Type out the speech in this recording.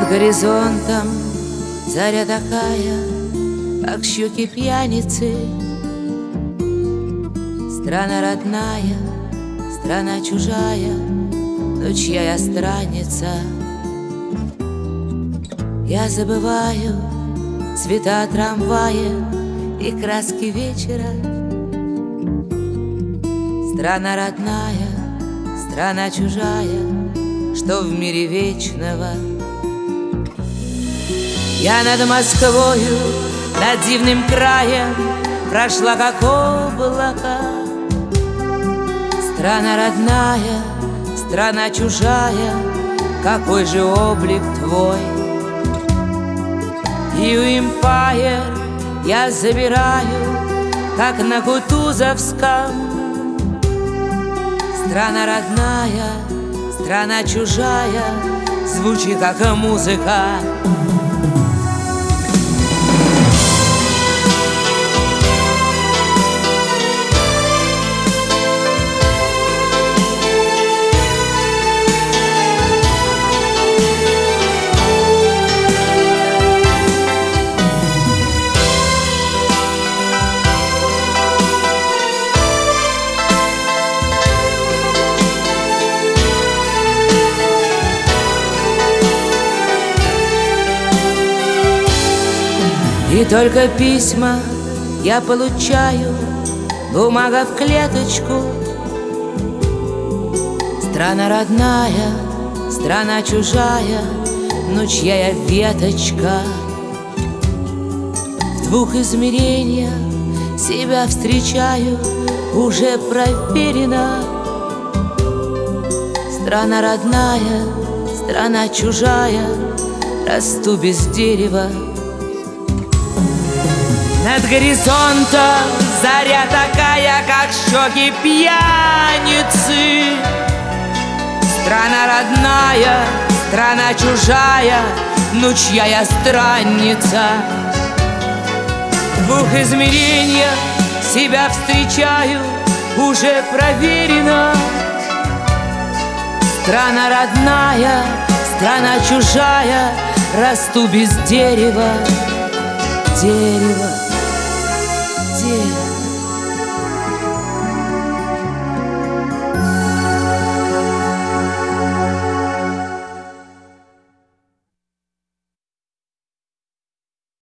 горизонтом заря такая, как щеки пьяницы. Страна родная, страна чужая, но чья я странница. Я забываю цвета трамвая и краски вечера. Страна родная, страна чужая, что в мире вечного. Я над Москвою, над дивным краем прошла, как облако. Страна родная, страна чужая, какой же облик твой? Empire я забираю, как на Кутузовском. Страна родная, страна чужая, звучит как музыка. И только письма я получаю, бумага в клеточку. Страна родная, страна чужая, но чья я веточка. В двух измерениях себя встречаю, уже проверено. Страна родная, страна чужая, расту без дерева. Над горизонтом заря такая, как щеки пьяницы. Страна родная, страна чужая, ну чья я странница. В двух измерениях себя встречаю, уже проверено. Страна родная, страна чужая, расту без дерева. Дерево, дерево.